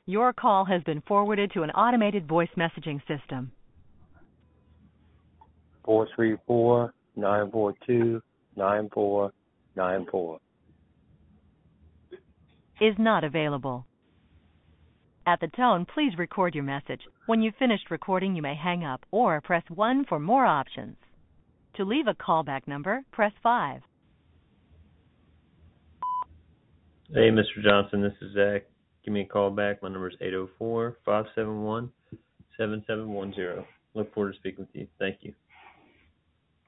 Your call has been forwarded to an automated voice messaging system. 434-942-9494. Is not available. At the tone, please record your message. When you've finished recording, you may hang up or press 1 for more options. To leave a callback number, press 5. Hey, Mr. Johnson, this is Zach. Give me a call back. My number is 804-571-7710. Look forward to speaking with you. Thank you.